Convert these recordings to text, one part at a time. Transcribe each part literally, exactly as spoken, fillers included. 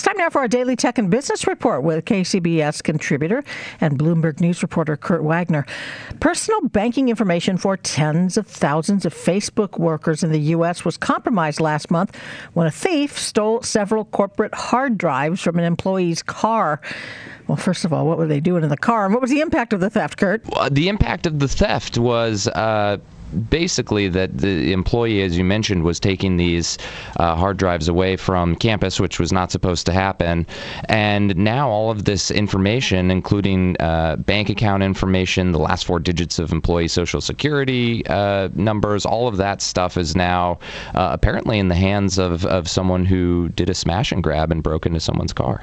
time now for our Daily Tech and Business Report with K C B S contributor and Bloomberg News reporter Kurt Wagner. Personal banking information for tens of thousands of Facebook workers in the U S was compromised last month when a thief stole several corporate hard drives from an employee's car. Well, first of all, what were they doing in the car? And what was the impact of the theft, Kurt? Well, the impact of the theft was uh, basically that the employee, as you mentioned, was taking these uh, hard drives away from campus, which was not supposed to happen. And now all of this information, including uh, bank account information, the last four digits of employee social security uh, numbers, all of that stuff is now uh, apparently in the hands of, of someone who did a smash and grab and broke into someone's car.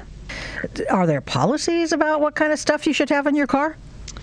Are there policies about what kind of stuff you should have in your car?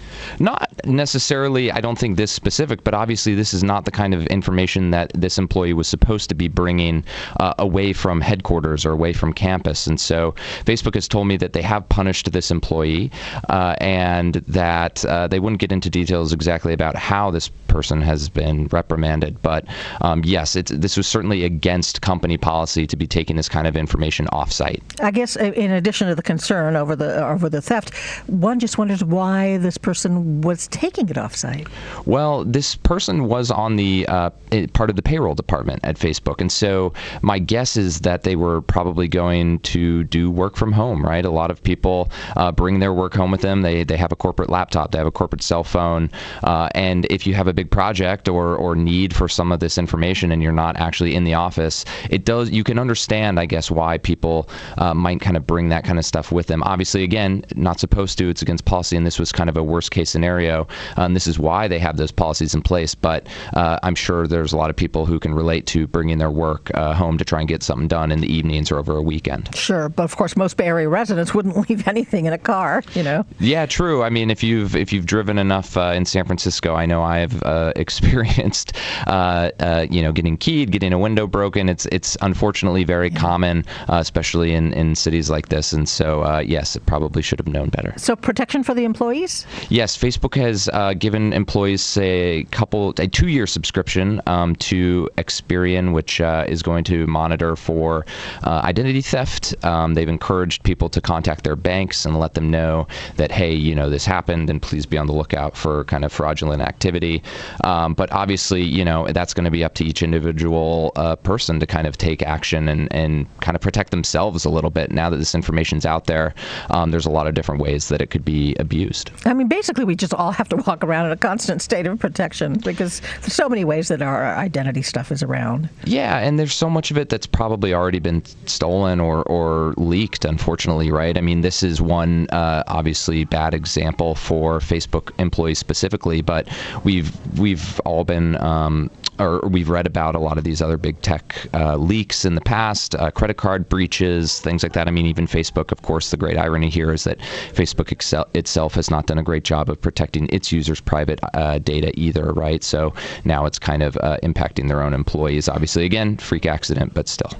Not necessarily, I don't think this specific, but obviously this is not the kind of information that this employee was supposed to be bringing uh, away from headquarters or away from campus. And so Facebook has told me that they have punished this employee uh, and that uh, they wouldn't get into details exactly about how this person has been reprimanded. But um, yes, it's, this was certainly against company policy to be taking this kind of information off-site. I guess in addition to the concern over the over the theft, one just wonders why this person was taking it off-site. Well, this person was on the uh, part of the payroll department at Facebook, and so my guess is that they were probably going to do work from home, right? A lot of people uh, bring their work home with them. They they have a corporate laptop, they have a corporate cell phone, uh, and if you have a big project or or need for some of this information and you're not actually in the office, it does. You can understand, I guess, why people uh, might kind of bring that kind of stuff with them. Obviously, again, not supposed to. It's against policy, and this was kind of a worst case scenario. Um, this is why they have those policies in place, but uh, I'm sure there's a lot of people who can relate to bringing their work uh, home to try and get something done in the evenings or over a weekend. Sure, but of course most Bay Area residents wouldn't leave anything in a car, you know. Yeah, true. I mean, if you've if you've driven enough uh, in San Francisco, I know I have uh, experienced, uh, uh, you know, getting keyed, getting a window broken. It's it's unfortunately very yeah. common, uh, especially in, in cities like this. And so, uh, yes, it probably should have known better. So protection for the employees? Yes, Facebook has uh, given employees a couple, a two-year subscription um, to Experian, which uh, is going to monitor for uh, identity theft. Um, they've encouraged people to contact their banks and let them know that, hey, you know, this happened, and please be on the lookout for kind of fraudulent activity. Um, but obviously, you know, that's going to be up to each individual uh, person to kind of take action and, and kind of protect themselves a little bit. Now that this information's out there, um, there's a lot of different ways that it could be abused. I mean, basically, we just all have to walk around in a constant state of protection because there's so many ways that our identity stuff is around. Yeah, and there's so much of it that's probably already been stolen or, or leaked, unfortunately, right? I mean, this is one uh, obviously bad example for Facebook employees specifically, but we've we've all been um, or we've read about a lot of these other big tech uh, leaks in the past, uh, credit card breaches, things like that. I mean, even Facebook, of course, the great irony here is that Facebook excel- itself has not done a great job of protecting its users' private uh, data either, right? So now it's kind of uh, impacting their own employees. Obviously, again, freak accident, but still.